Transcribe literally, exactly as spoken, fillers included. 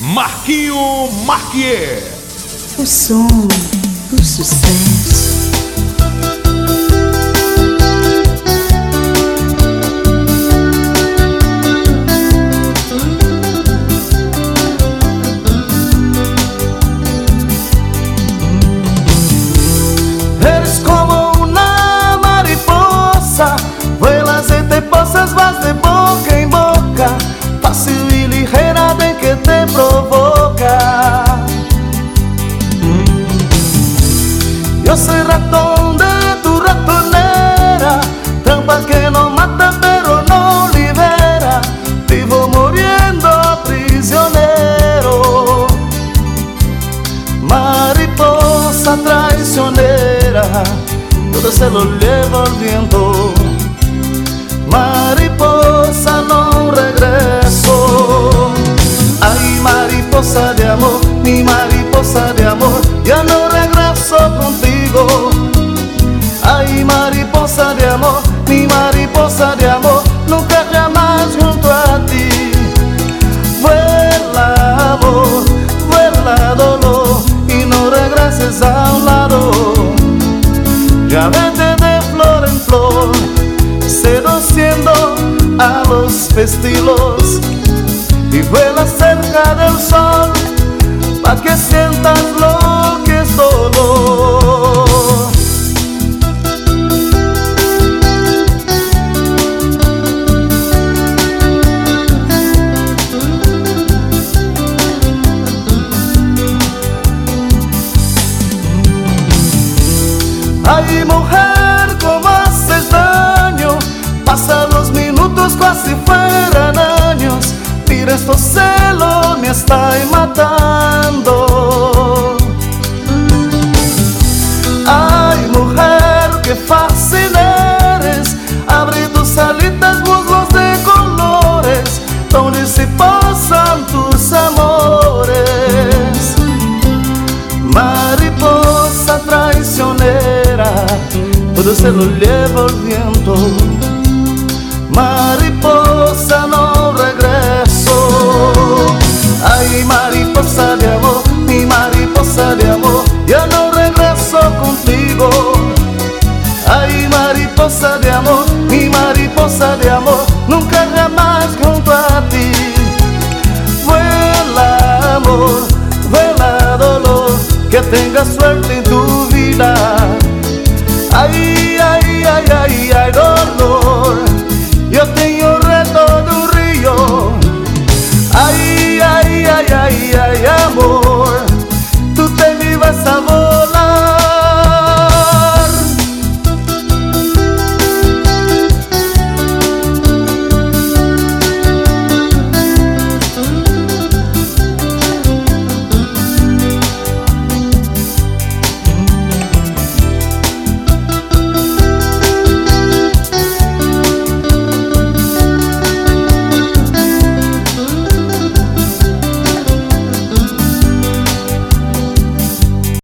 Marquinho Marquier. O som do sucesso. Eres como una mariposa, vuelas y te posas, vas de boca en boca, fácil y ligera de que te provoca. Yo soy ratón de tu ratonera, trampa que no mata pero no libera, vivo muriendo prisionero. Mariposa traicionera, todo se lo lleva el viento. Mariposa no regreso. Ay, mariposa de amor, mi mariposa de amor, ya no regreso contigo. Ay, mariposa de amor, mi mariposa de amor, nunca jamás junto a ti. Vuela amor, vuela dolor, y no regreses a un lado. Ya vete de flor en flor, seduciendo a los pestilos, y vuela cerca del sol, pa' que sientas lo que es dolor. Ay, mujer, cómo haces daño, pasan los minutos casi fueran años, mira estos celos me están matando. Ay, mujer, qué fácil eres, abre tus alitas, muslos de colores, donde se posan tus amores. Mariposa traicionera, todo se lo lleva el viento. Mariposa no regreso. Ay, mariposa de amor, mi mariposa de amor, ya no regreso contigo. Ay, mariposa de amor, mi mariposa de amor, nunca jamás junto a ti. Vuela amor, vuela dolor, que tengas suerte en tu vida. Ay, ay, ay, ay.